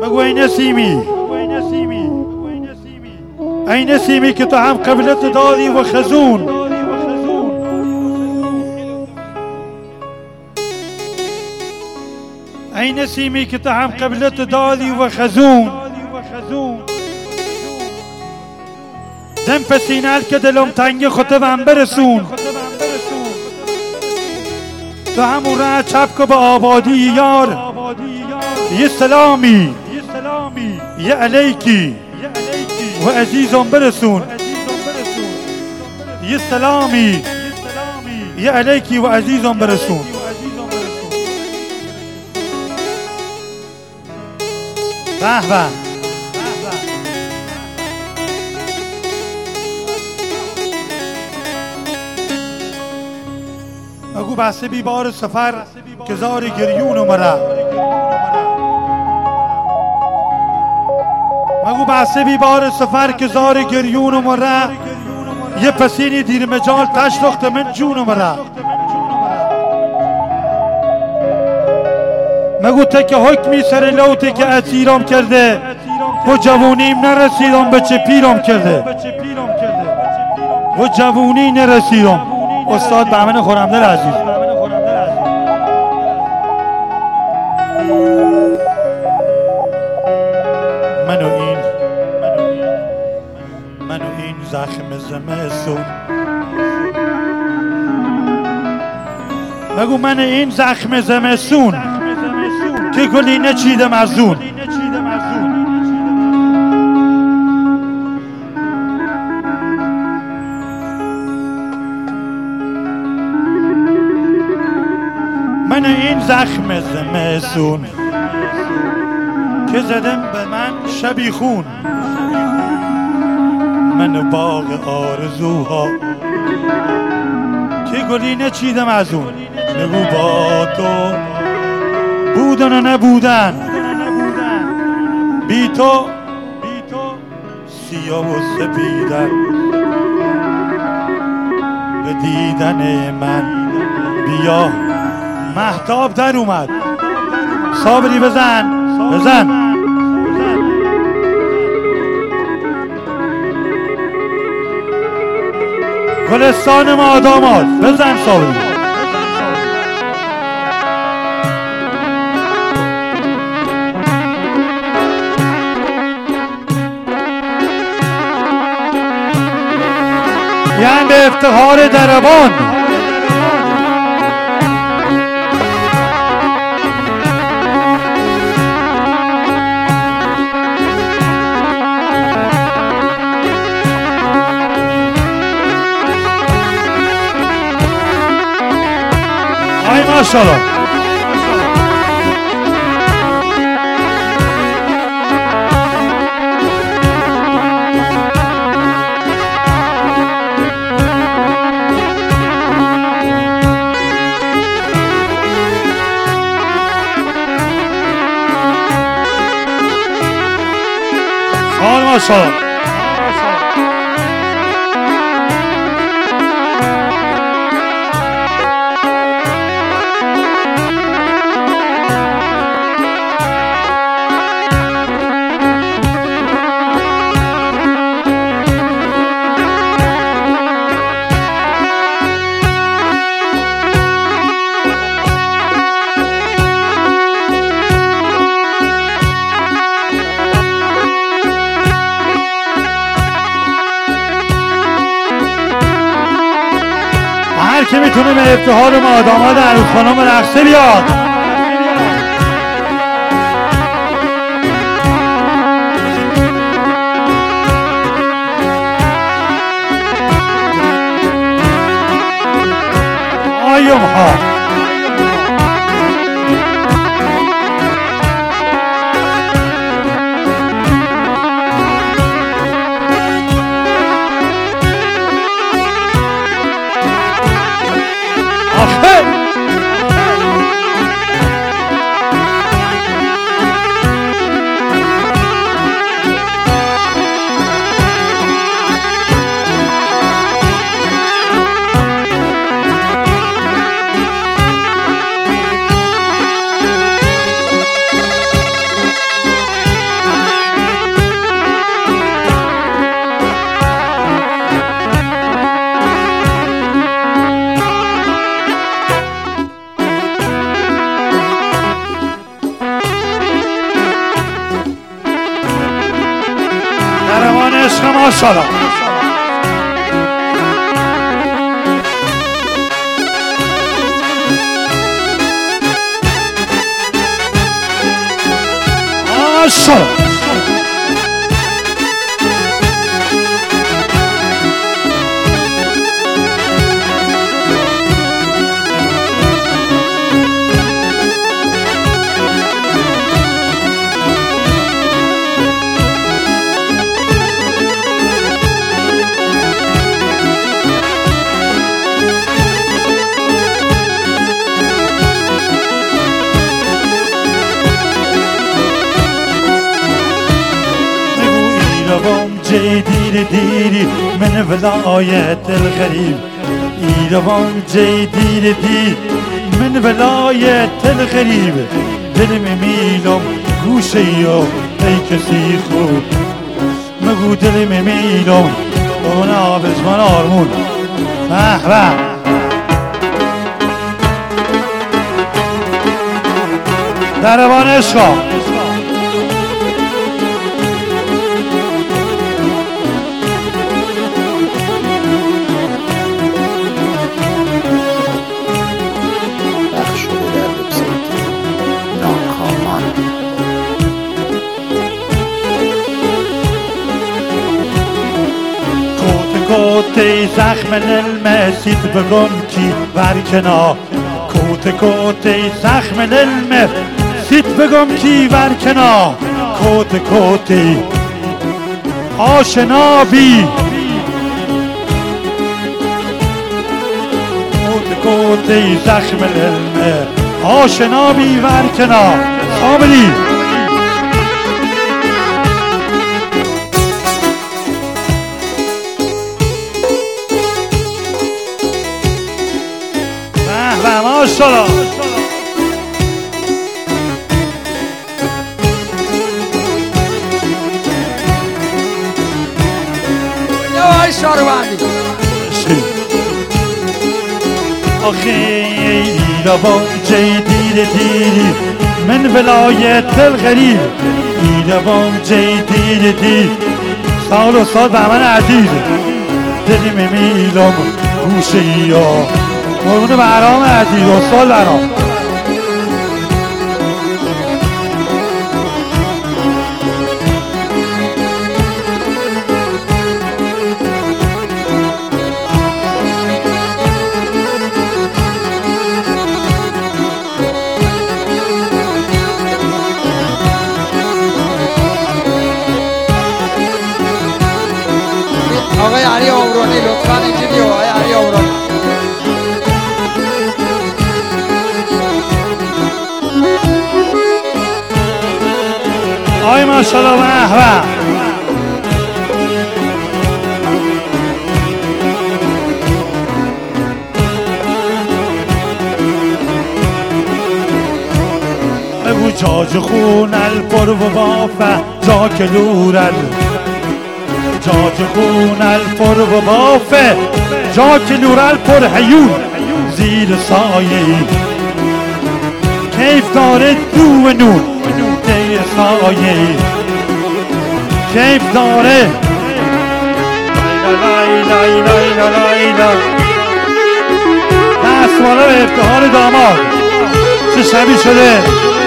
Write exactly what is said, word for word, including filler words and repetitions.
بگو ای نسیمی، ای نسیمی که تو هم قبلت دادی و خزون، ای نسیمی که تو هم قبلت دادی و خزون، دم پسینل که دلم تنگ خطبم برسون، تو همون ره چپ که به آبادی یار، یه سلامی یه علیکی و عزیزم برسون، یه سلامی یه علیکی و عزیزم برسون. به به مگو بحثه بی بار سفر که زار گریون مرا، مگو بحثه بی بار سفر که زار گریون مرا، یه پسینی دیر مجال تشلخت من جون مرا. مگو تک حکمی سر لوتی که اسیرم کرده و جوونیم نرسیدم به چه پیرم کرده، و جوونی نرسیدم. استاد بهمن خرمدل عزیز، منو این منو این زخم زمستون، مگو من این زخم زمستون که گلی نچیدم از اون، من این زخم زمستون که زدم به من شبی خون، من باغ آرزوها که گلی نچیدم از اون. نگو با تو بودن و نبودن، بی تو سیاه و سپیدن، به دیدن من بیا مهتاب در اومد. صابری بزن بزن گلستان ما آدامات، بزن صابری. یعنی به افتخار دربان آی ماشاءالله. آی ماشاءالله. هر که میتونه به افتخار ما داماد عروس خانم رقصه بیاد. آیم ها ماشاءالله. ماشاءالله. جدير ديري من ولاية الغريب، إيروان جدير دير من ولاية الغريب، دلم میلم گوشه ای کسی خوب، مگو دلم میلم اون آبش من آرمون. به به دربان عشقا کوته زخم المسید بگم کی ورکنا، کوته کوته زخم المسید بگم کی ورکنا، کوته کوته آشنا بی، کوته کوته زخم الم آشنا بی ورکنا. سامری به ماشاءالله. یا شاروندی آخه ایروان جدیر دیری من ولایت الغریب، ایروان جدیر دیر سال و سال به من عزیز، دلیم میلم گوشه یا قربون برام عزیز و سال برام. آقای علی عمرانی لطفاً اینجوری آقای علی عمرانی. آی ماشاءالله. به به بگو جاج خون الپر و بافه جا کلورل، جاج خون الپر و بافه جا کلورل پر حیون زیر سایه، کیف داره دو و نون دیر سایه، کیف داره لای لای لای لای لای. دست بالا به افتخار داماد چه شبی شده.